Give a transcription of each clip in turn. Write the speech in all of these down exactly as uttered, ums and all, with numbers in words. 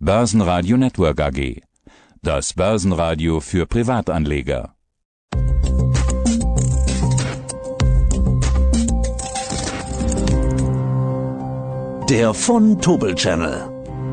Börsenradio Network A G. Das Börsenradio für Privatanleger. Der von Tobel Channel.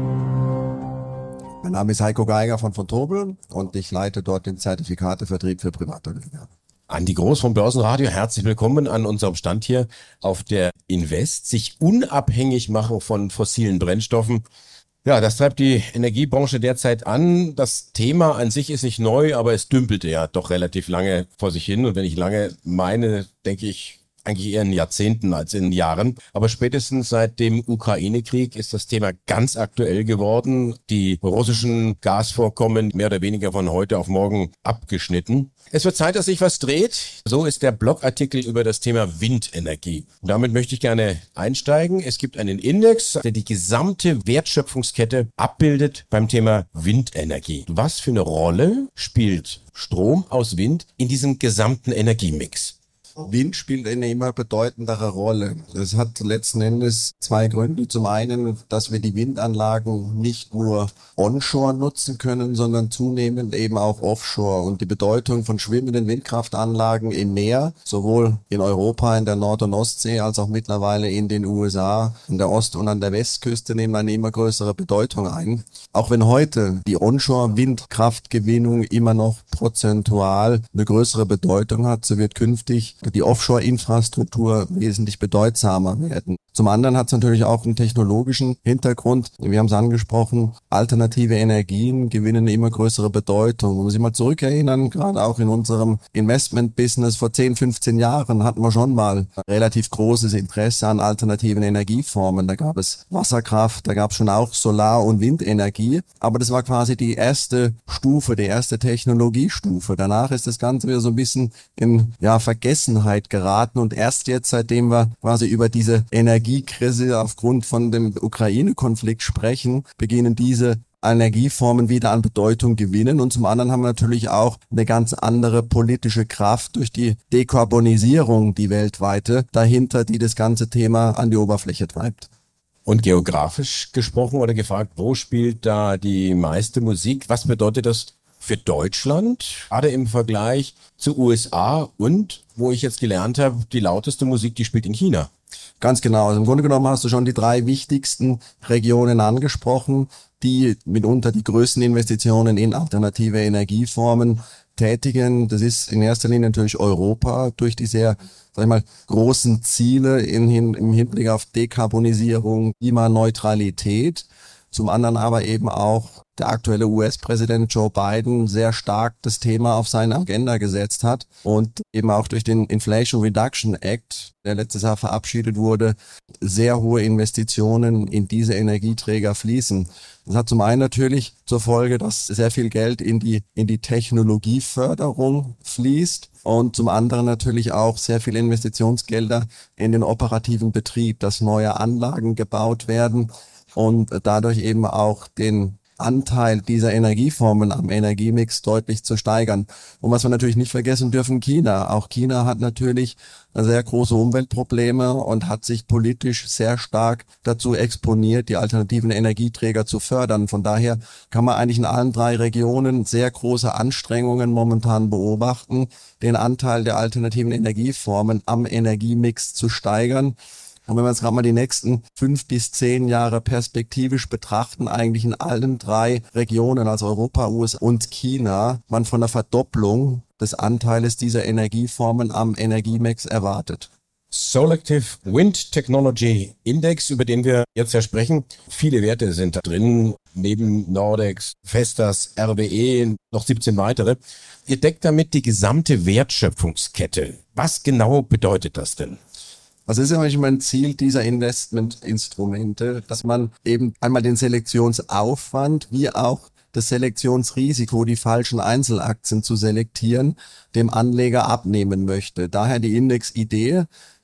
Mein Name ist Heiko Geiger von von Tobel und ich leite dort den Zertifikatevertrieb für Privatanleger. Andi Groß vom Börsenradio, herzlich willkommen an unserem Stand hier auf der Invest. Sich unabhängig machen von fossilen Brennstoffen. Ja, das treibt die Energiebranche derzeit an. Das Thema an sich ist nicht neu, aber es dümpelte ja doch relativ lange vor sich hin. Und wenn ich lange meine, denke ich eigentlich eher in Jahrzehnten als in Jahren. Aber spätestens seit dem Ukraine-Krieg ist das Thema ganz aktuell geworden. Die russischen Gasvorkommen mehr oder weniger von heute auf morgen abgeschnitten. Es wird Zeit, dass sich was dreht. So ist der Blogartikel über das Thema Windenergie. Und damit möchte ich gerne einsteigen. Es gibt einen Index, der die gesamte Wertschöpfungskette abbildet beim Thema Windenergie. Was für eine Rolle spielt Strom aus Wind in diesem gesamten Energiemix? Wind spielt eine immer bedeutendere Rolle. Das hat letzten Endes zwei Gründe. Zum einen, dass wir die Windanlagen nicht nur onshore nutzen können, sondern zunehmend eben auch offshore. Und die Bedeutung von schwimmenden Windkraftanlagen im Meer, sowohl in Europa, in der Nord- und Ostsee, als auch mittlerweile in den U S A, an der Ost- und an der Westküste, nehmen eine immer größere Bedeutung ein. Auch wenn heute die Onshore-Windkraftgewinnung immer noch prozentual eine größere Bedeutung hat, so wird künftig die Offshore-Infrastruktur wesentlich bedeutsamer werden. Zum anderen hat es natürlich auch einen technologischen Hintergrund. Wir haben es angesprochen, alternative Energien gewinnen eine immer größere Bedeutung. Wenn wir sich mal zurückerinnern, gerade auch in unserem Investment-Business vor zehn, fünfzehn Jahren hatten wir schon mal relativ großes Interesse an alternativen Energieformen. Da gab es Wasserkraft, da gab es schon auch Solar- und Windenergie. Aber das war quasi die erste Stufe, die erste Technologiestufe. Danach ist das Ganze wieder so ein bisschen in ja, Vergessenheit geraten und erst jetzt, seitdem wir quasi über diese Energiekrise aufgrund von dem Ukraine-Konflikt sprechen, beginnen diese Energieformen wieder an Bedeutung gewinnen. Und zum anderen haben wir natürlich auch eine ganz andere politische Kraft durch die Dekarbonisierung, die weltweite dahinter, die das ganze Thema an die Oberfläche treibt. Und geografisch gesprochen oder gefragt, wo spielt da die meiste Musik? Was bedeutet das für Deutschland, gerade im Vergleich zu U S A und, wo ich jetzt gelernt habe, die lauteste Musik, die spielt in China? Ganz genau. Also im Grunde genommen hast du schon die drei wichtigsten Regionen angesprochen, die mitunter die größten Investitionen in alternative Energieformen tätigen. Das ist in erster Linie natürlich Europa durch die sehr, sag ich mal, großen Ziele in, in, im Hinblick auf Dekarbonisierung, Klimaneutralität. Zum anderen aber eben auch der aktuelle U S-Präsident Joe Biden sehr stark das Thema auf seine Agenda gesetzt hat und eben auch durch den Inflation Reduction Act, der letztes Jahr verabschiedet wurde, sehr hohe Investitionen in diese Energieträger fließen. Das hat zum einen natürlich zur Folge, dass sehr viel Geld in die, in die Technologieförderung fließt und zum anderen natürlich auch sehr viele Investitionsgelder in den operativen Betrieb, dass neue Anlagen gebaut werden und dadurch eben auch den Anteil dieser Energieformen am Energiemix deutlich zu steigern. Und was wir natürlich nicht vergessen dürfen, China. Auch China hat natürlich sehr große Umweltprobleme und hat sich politisch sehr stark dazu exponiert, die alternativen Energieträger zu fördern. Von daher kann man eigentlich in allen drei Regionen sehr große Anstrengungen momentan beobachten, den Anteil der alternativen Energieformen am Energiemix zu steigern. Und wenn wir jetzt gerade mal die nächsten fünf bis zehn Jahre perspektivisch betrachten, eigentlich in allen drei Regionen, also Europa, U S A und China, man von einer Verdopplung des Anteiles dieser Energieformen am Energiemix erwartet. Selective Wind Technology Index, über den wir jetzt ja sprechen. Viele Werte sind da drin, neben Nordex, Vestas, R W E, noch siebzehn weitere. Ihr deckt damit die gesamte Wertschöpfungskette. Was genau bedeutet das denn? Also es ist ja manchmal ein Ziel dieser Investmentinstrumente, dass man eben einmal den Selektionsaufwand wie auch das Selektionsrisiko, die falschen Einzelaktien zu selektieren, dem Anleger abnehmen möchte. Daher die Indexidee.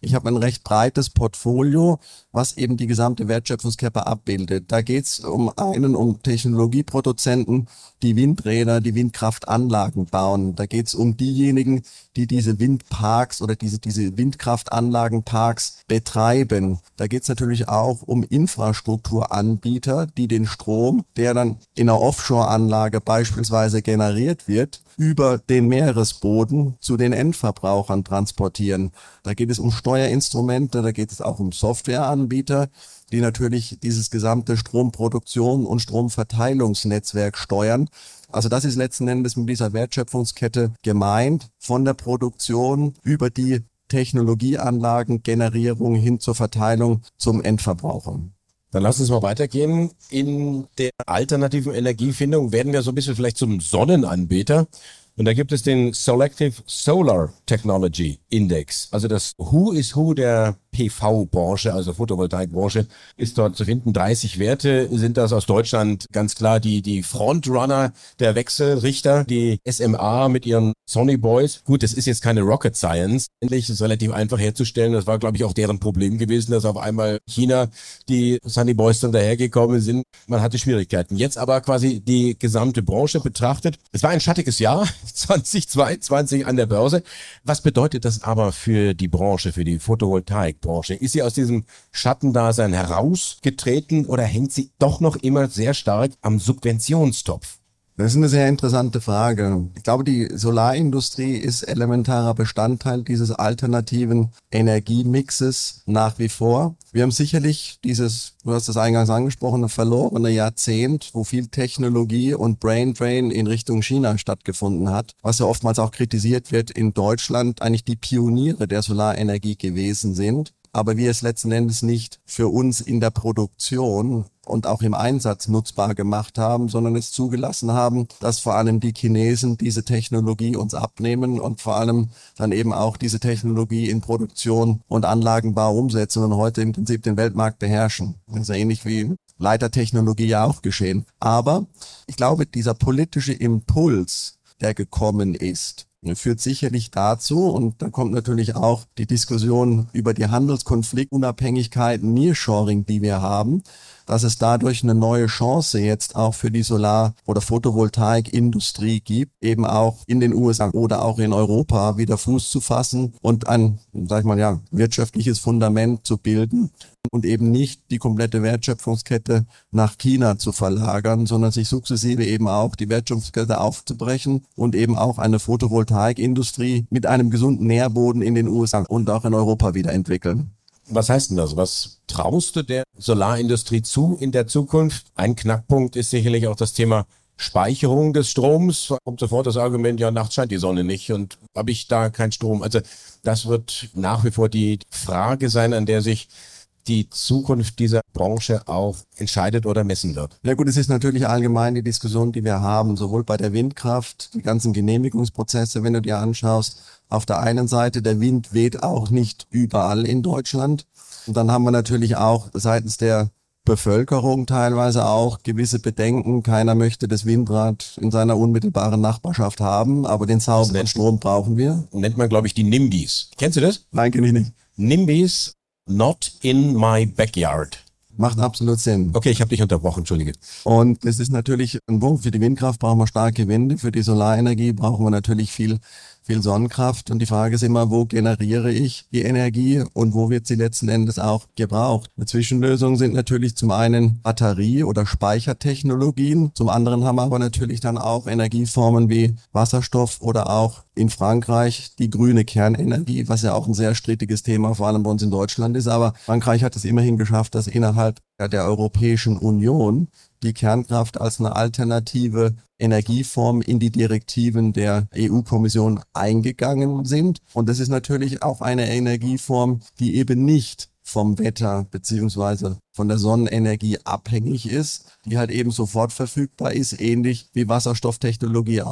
Ich habe ein recht breites Portfolio, was eben die gesamte Wertschöpfungskette abbildet. Da geht es um einen, um Technologieproduzenten, die Windräder, die Windkraftanlagen bauen. Da geht es um diejenigen, die diese Windparks oder diese, diese Windkraftanlagenparks betreiben. Da geht es natürlich auch um Infrastrukturanbieter, die den Strom, der dann in einer Offshore-Anlage beispielsweise generiert wird, über den Meeresboden zu den Endverbrauchern transportieren. Da geht es um Steuerinstrumente, da geht es auch um Softwareanbieter, die natürlich dieses gesamte Stromproduktion und Stromverteilungsnetzwerk steuern. Also das ist letzten Endes mit dieser Wertschöpfungskette gemeint, von der Produktion über die Technologieanlagen, Generierung hin zur Verteilung zum Endverbraucher. Dann lass uns mal weitergehen. In der alternativen Energiefindung werden wir so ein bisschen vielleicht zum Sonnenanbeter. Und da gibt es den Selective Solar Technology Index. Also das Who is Who der P V-Branche, also Photovoltaikbranche, ist dort zu finden. dreißig Werte sind das aus Deutschland. Ganz klar die die Frontrunner der Wechselrichter, die S M A mit ihren Sonny Boys. Gut, das ist jetzt keine Rocket Science. Endlich ist es relativ einfach herzustellen. Das war, glaube ich, auch deren Problem gewesen, dass auf einmal China die Sunny Boys dann dahergekommen sind. Man hatte Schwierigkeiten. Jetzt aber quasi die gesamte Branche betrachtet. Es war ein schattiges Jahr, zwanzig zweiundzwanzig an der Börse. Was bedeutet das aber für die Branche, für die Photovoltaikbranche? Ist sie aus diesem Schattendasein herausgetreten oder hängt sie doch noch immer sehr stark am Subventionstopf? Das ist eine sehr interessante Frage. Ich glaube, die Solarindustrie ist elementarer Bestandteil dieses alternativen Energiemixes nach wie vor. Wir haben sicherlich dieses, du hast das eingangs angesprochen, verlorene Jahrzehnt, wo viel Technologie und Braindrain in Richtung China stattgefunden hat, was ja oftmals auch kritisiert wird, in Deutschland eigentlich die Pioniere der Solarenergie gewesen sind. Aber wir es letzten Endes nicht für uns in der Produktion und auch im Einsatz nutzbar gemacht haben, sondern es zugelassen haben, dass vor allem die Chinesen diese Technologie uns abnehmen und vor allem dann eben auch diese Technologie in Produktion und Anlagenbau umsetzen und heute im Prinzip den Weltmarkt beherrschen. Das ist ja ähnlich wie Leitertechnologie ja auch geschehen. Aber ich glaube, dieser politische Impuls, der gekommen ist, führt sicherlich dazu, und da kommt natürlich auch die Diskussion über die Handelskonfliktunabhängigkeit, Nearshoring, die wir haben, dass es dadurch eine neue Chance jetzt auch für die Solar- oder Photovoltaikindustrie gibt, eben auch in den U S A oder auch in Europa wieder Fuß zu fassen und ein, sag ich mal, ja, wirtschaftliches Fundament zu bilden und eben nicht die komplette Wertschöpfungskette nach China zu verlagern, sondern sich sukzessive eben auch die Wertschöpfungskette aufzubrechen und eben auch eine Photovoltaikindustrie mit einem gesunden Nährboden in den U S A und auch in Europa wieder entwickeln. Was heißt denn das? Was traust du der Solarindustrie zu in der Zukunft? Ein Knackpunkt ist sicherlich auch das Thema Speicherung des Stroms. Da kommt sofort das Argument, ja, nachts scheint die Sonne nicht und habe ich da keinen Strom. Also das wird nach wie vor die Frage sein, an der sich die Zukunft dieser Branche auch entscheidet oder messen wird. Ja gut, es ist natürlich allgemein die Diskussion, die wir haben, sowohl bei der Windkraft, die ganzen Genehmigungsprozesse, wenn du dir anschaust. Auf der einen Seite, der Wind weht auch nicht überall in Deutschland. Und dann haben wir natürlich auch seitens der Bevölkerung teilweise auch gewisse Bedenken. Keiner möchte das Windrad in seiner unmittelbaren Nachbarschaft haben, aber den sauberen Strom brauchen wir. Nennt man, glaube ich, die NIMBYs. Kennst du das? Nein, kenne ich nicht. NIMBYs, not in my backyard. Macht absolut Sinn. Okay, ich habe dich unterbrochen, entschuldige. Und es ist natürlich ein Punkt, für die Windkraft brauchen wir starke Winde, für die Solarenergie brauchen wir natürlich viel viel Sonnenkraft. Und die Frage ist immer, wo generiere ich die Energie und wo wird sie letzten Endes auch gebraucht? Eine Zwischenlösung sind natürlich zum einen Batterie- oder Speichertechnologien. Zum anderen haben wir aber natürlich dann auch Energieformen wie Wasserstoff oder auch in Frankreich die grüne Kernenergie, was ja auch ein sehr strittiges Thema, vor allem bei uns in Deutschland ist. Aber Frankreich hat es immerhin geschafft, dass innerhalb der Europäischen Union die Kernkraft als eine alternative Energieform in die Direktiven der E U-Kommission eingegangen sind. Und das ist natürlich auch eine Energieform, die eben nicht vom Wetter beziehungsweise von der Sonnenenergie abhängig ist, die halt eben sofort verfügbar ist, ähnlich wie Wasserstofftechnologie auch.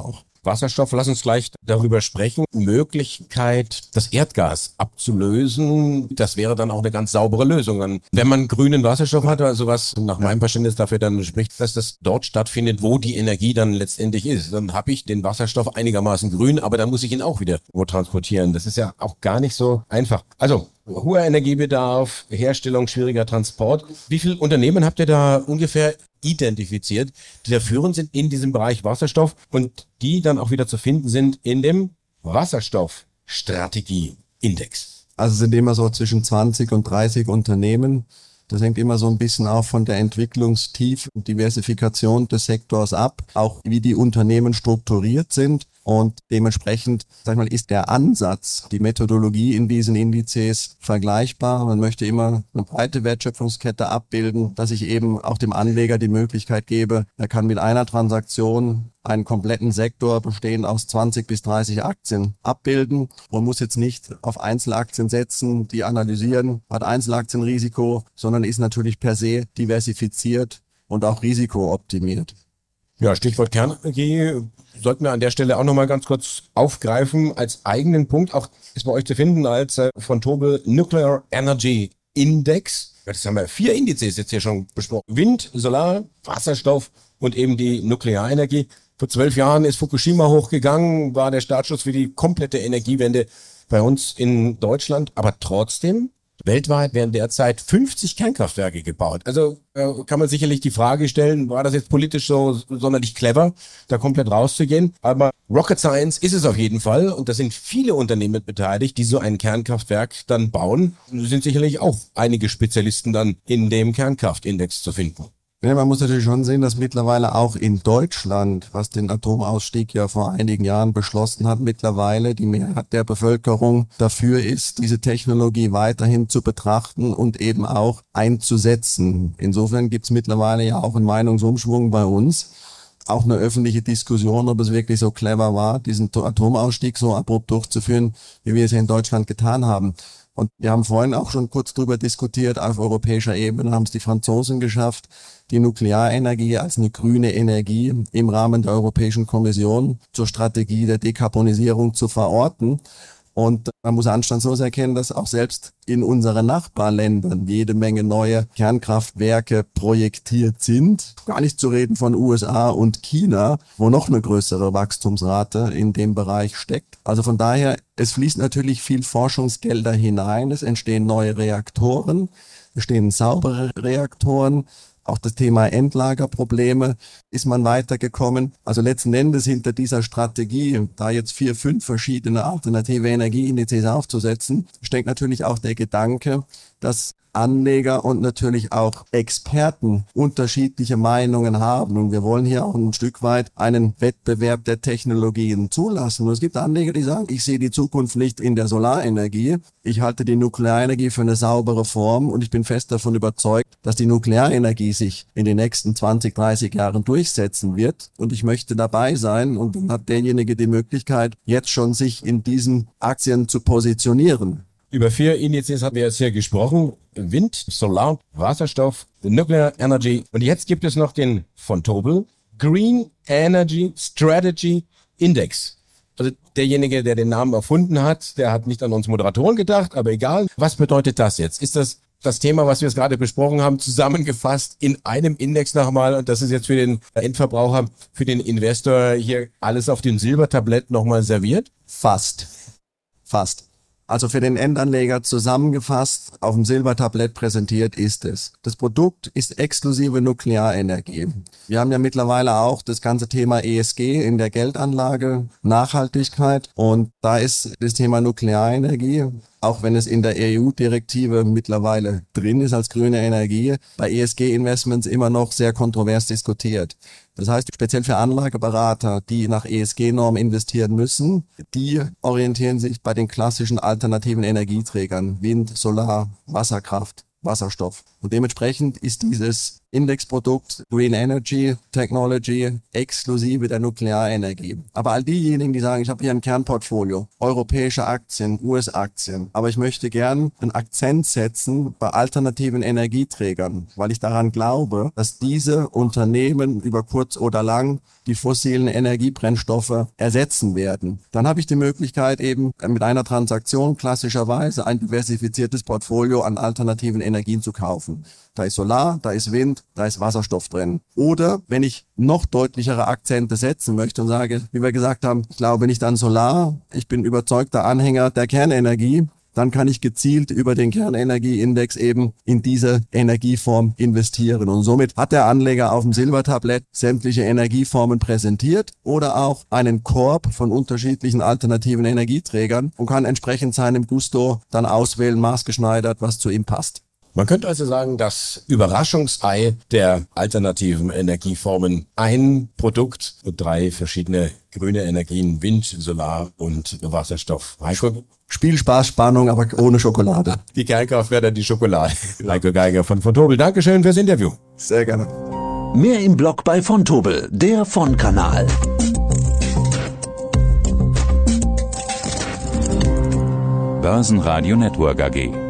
Wasserstoff, lass uns gleich darüber sprechen. Möglichkeit, das Erdgas abzulösen, das wäre dann auch eine ganz saubere Lösung. Wenn man grünen Wasserstoff hat, also was nach meinem Verständnis dafür dann spricht, dass das dort stattfindet, wo die Energie dann letztendlich ist. Dann habe ich den Wasserstoff einigermaßen grün, aber dann muss ich ihn auch wieder wo transportieren. Das ist ja auch gar nicht so einfach. Also hoher Energiebedarf, Herstellung, schwieriger Transport. Wie viele Unternehmen habt ihr da ungefähr identifiziert, die da führend sind in diesem Bereich Wasserstoff und die dann auch wieder zu finden sind in dem Wasserstoffstrategie-Index? Also es sind immer so zwischen zwanzig und dreißig Unternehmen. Das hängt immer so ein bisschen auch von der Entwicklungstiefe und Diversifikation des Sektors ab, auch wie die Unternehmen strukturiert sind. Und dementsprechend, sag ich mal, ist der Ansatz, die Methodologie in diesen Indizes vergleichbar. Man möchte immer eine breite Wertschöpfungskette abbilden, dass ich eben auch dem Anleger die Möglichkeit gebe, er kann mit einer Transaktion einen kompletten Sektor bestehend aus zwanzig bis dreißig Aktien abbilden. Man muss jetzt nicht auf Einzelaktien setzen, die analysieren, hat Einzelaktienrisiko, sondern ist natürlich per se diversifiziert und auch risikooptimiert. Ja, Stichwort Kernenergie sollten wir an der Stelle auch nochmal ganz kurz aufgreifen als eigenen Punkt. Auch ist bei euch zu finden als äh, von Tobel Nuclear Energy Index. Das haben wir vier Indizes jetzt hier schon besprochen. Wind, Solar, Wasserstoff und eben die Nuklearenergie. Vor zwölf Jahren ist Fukushima hochgegangen, war der Startschuss für die komplette Energiewende bei uns in Deutschland. Aber trotzdem, weltweit werden derzeit fünfzig Kernkraftwerke gebaut. Also äh, kann man sicherlich die Frage stellen, war das jetzt politisch so sonderlich clever, da komplett rauszugehen? Aber Rocket Science ist es auf jeden Fall und da sind viele Unternehmen beteiligt, die so ein Kernkraftwerk dann bauen. Es sind sicherlich auch einige Spezialisten dann in dem Kernkraftindex zu finden. Ja, man muss natürlich schon sehen, dass mittlerweile auch in Deutschland, was den Atomausstieg ja vor einigen Jahren beschlossen hat, mittlerweile die Mehrheit der Bevölkerung dafür ist, diese Technologie weiterhin zu betrachten und eben auch einzusetzen. Insofern gibt es mittlerweile ja auch einen Meinungsumschwung bei uns. Auch eine öffentliche Diskussion, ob es wirklich so clever war, diesen Atomausstieg so abrupt durchzuführen, wie wir es hier in Deutschland getan haben. Und wir haben vorhin auch schon kurz drüber diskutiert, auf europäischer Ebene haben es die Franzosen geschafft, die Nuklearenergie als eine grüne Energie im Rahmen der Europäischen Kommission zur Strategie der Dekarbonisierung zu verorten. Und man muss anstandslos erkennen, dass auch selbst in unseren Nachbarländern jede Menge neue Kernkraftwerke projektiert sind. Gar nicht zu reden von U S A und China, wo noch eine größere Wachstumsrate in dem Bereich steckt. Also von daher, es fließt natürlich viel Forschungsgelder hinein. Es entstehen neue Reaktoren, es entstehen saubere Reaktoren. Auch das Thema Endlagerprobleme ist man weitergekommen. Also letzten Endes hinter dieser Strategie, da jetzt vier, fünf verschiedene alternative Energieindizes aufzusetzen, steckt natürlich auch der Gedanke, dass Anleger und natürlich auch Experten unterschiedliche Meinungen haben. Und wir wollen hier auch ein Stück weit einen Wettbewerb der Technologien zulassen. Und es gibt Anleger, die sagen, ich sehe die Zukunft nicht in der Solarenergie. Ich halte die Nuklearenergie für eine saubere Form und ich bin fest davon überzeugt, dass die Nuklearenergie sich in den nächsten zwanzig, dreißig Jahren durchsetzen wird. Und ich möchte dabei sein. Und dann hat derjenige die Möglichkeit, jetzt schon sich in diesen Aktien zu positionieren. Über vier Indizes haben wir jetzt hier gesprochen. Wind, Solar, Wasserstoff, Nuclear Energy. Und jetzt gibt es noch den von Tobel Green Energy Strategy Index. Also derjenige, der den Namen erfunden hat, der hat nicht an uns Moderatoren gedacht, aber egal. Was bedeutet das jetzt? Ist das das Thema, was wir jetzt gerade besprochen haben, zusammengefasst in einem Index nochmal? Und das ist jetzt für den Endverbraucher, für den Investor hier alles auf dem Silbertablett nochmal serviert? Fast. Fast. Also für den Endanleger zusammengefasst, auf dem Silbertablett präsentiert ist es. Das Produkt ist exklusive Nuklearenergie. Wir haben ja mittlerweile auch das ganze Thema E S G in der Geldanlage, Nachhaltigkeit, und da ist das Thema Nuklearenergie, auch wenn es in der E U-Direktive mittlerweile drin ist als grüne Energie, bei E S G-Investments immer noch sehr kontrovers diskutiert. Das heißt, speziell für Anlageberater, die nach E S G-Normen investieren müssen, die orientieren sich bei den klassischen alternativen Energieträgern, Wind, Solar, Wasserkraft, Wasserstoff. Und dementsprechend ist dieses Indexprodukt Green Energy Technology exklusive der Nuklearenergie. Aber all diejenigen, die sagen, ich habe hier ein Kernportfolio, europäische Aktien, U S-Aktien, aber ich möchte gern einen Akzent setzen bei alternativen Energieträgern, weil ich daran glaube, dass diese Unternehmen über kurz oder lang die fossilen Energiebrennstoffe ersetzen werden. Dann habe ich die Möglichkeit eben mit einer Transaktion klassischerweise ein diversifiziertes Portfolio an alternativen Energien zu kaufen. Da ist Solar, da ist Wind, da ist Wasserstoff drin. Oder wenn ich noch deutlichere Akzente setzen möchte und sage, wie wir gesagt haben, ich glaube nicht an Solar, ich bin überzeugter Anhänger der Kernenergie, dann kann ich gezielt über den Kernenergieindex eben in diese Energieform investieren. Und somit hat der Anleger auf dem Silbertablett sämtliche Energieformen präsentiert oder auch einen Korb von unterschiedlichen alternativen Energieträgern und kann entsprechend seinem Gusto dann auswählen, maßgeschneidert, was zu ihm passt. Man könnte also sagen, das Überraschungsei der alternativen Energieformen, ein Produkt und drei verschiedene grüne Energien, Wind, Solar und Wasserstoff. Heiko? Spielspaß, Spannung, aber ohne Schokolade. Die Kernkraft wäre dann die Schokolade. Heiko Geiger von von Tobel, Dankeschön fürs Interview. Sehr gerne. Mehr im Blog bei von Tobel, der von-Kanal. Börsenradio Network A G.